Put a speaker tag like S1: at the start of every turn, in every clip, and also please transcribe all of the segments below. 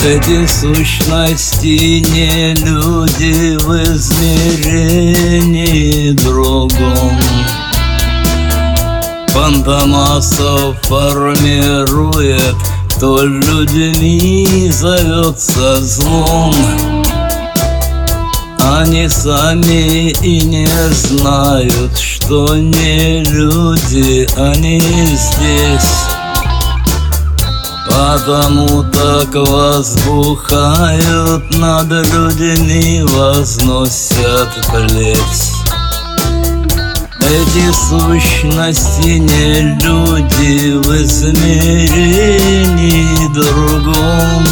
S1: Эти сущности не люди в измерении другом. Фантомаса формирует, кто людьми зовется злом. Они сами и не знают, что не люди они здесь. Потому так возбухают, над людьми возносят плеть. Эти сущности не люди в измерении другом.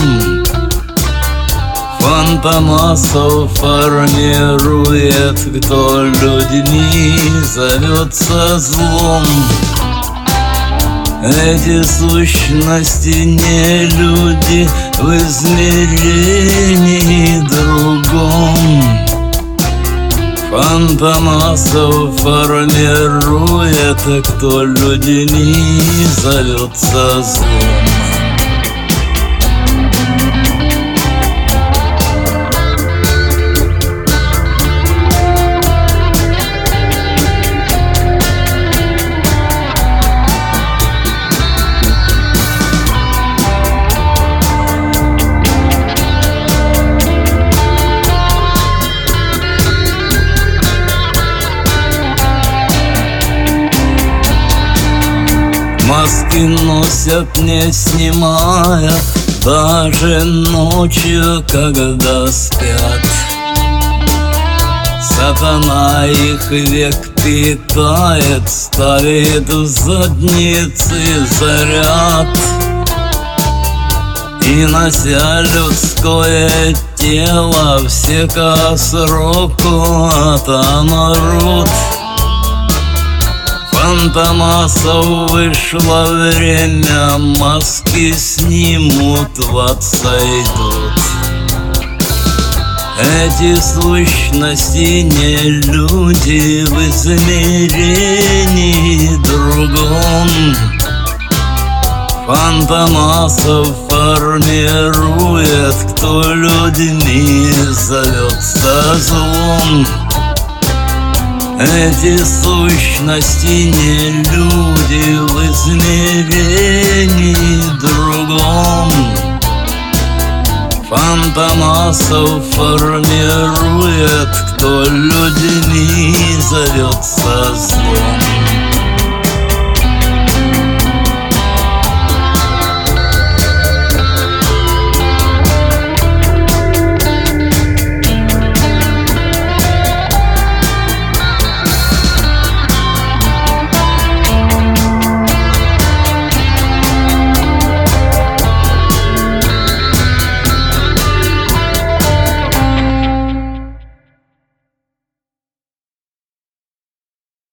S1: Фантомасов формирует, кто людьми зовется злом. Эти сущности не люди в измерении другом. Фантомасов формирует, кто людьми зовется злом. Маски носят, не снимая, даже ночью, когда спят. Сатана их век питает, ставит в задницы заряд. И нося людское тело, все ко сроку отомрут. Фантомасов вышло время, маски снимут, в ад сойдут. Эти сущности не люди в измерении другом. Фантомасов формирует, кто людьми зовется злом. Эти сущности не люди в измерении другом. Фантомасов формирует, кто людьми зовется злом.